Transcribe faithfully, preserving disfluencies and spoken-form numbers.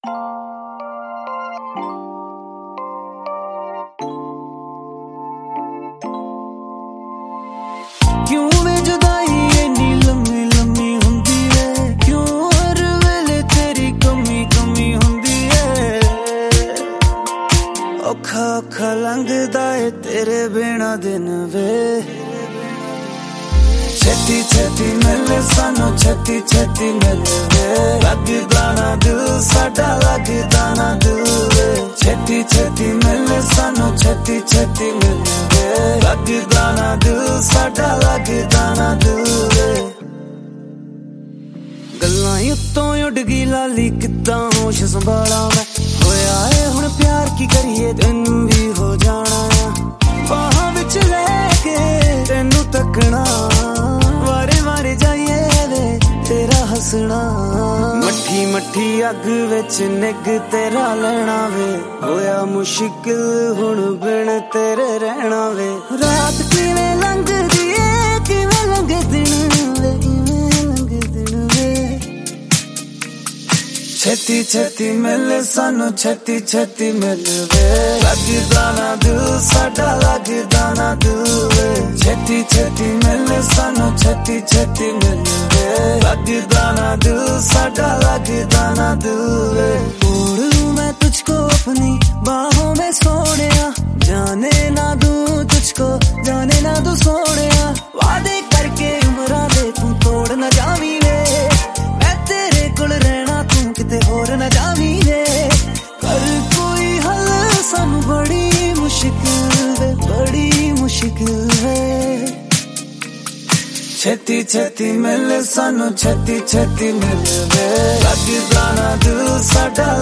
क्यों वे जुदाई इन्नी लम्मी लम्मी हुंदी है, क्यों हर वेले तेरी कमी कमी हुंदी है। औखा औखा लंघदा है तेरे बिना दिन वे, छेती छेती मिले सानू छेती छेती मिले वे। लगदा ना दिल साडा लगदा ना दिल वे, छेती छेती मिले सानू छेती छेती मिले वे। लगदा ना दिल साडा लगदा ना दिल वे। गल्लां उत्तों उड़ गई लाली किद्दां होश संभाला मैं, होया है हुण प्यार की करिए तैनू भी हो जाना। बाहां विच लैके तैनू तकना, वारे वारे जाइए वे तेरा हसना। मट्ठी मट्ठी अग विच निग तेरा लैना वे, होया मुश्किल हुण बिन तेरे रहना वे। रात किवें लंघदी ए किवें लंघे दिन वे, किवें लंघे दिन वे। छेती छेती मिले सानू छेती छेती मिले वे। लगदा ना दिल साडा लगदा ना दिल वे, छेती छेती मिले सानू छेती छेती मिले वे। लगदा ना दिल साडा लगदा ना दिल वे। मोड़ लूं मैं तुझको अपनी बाहों में सोनिया, जाने ना दूं तुझको जाने ना दूं सोनिया। वादे करके उमरां दे तू तोड़ ना जावीं वे, मैं तेरे कोल रहना तू किते होर ना जावीं वे। कर कोई हल सानू बड़ी मुश्किल वे, बड़ी मुश्किल वे। छेती छेती मिले सानू छेती छेती मिले वे। लगदा ना दिल साडा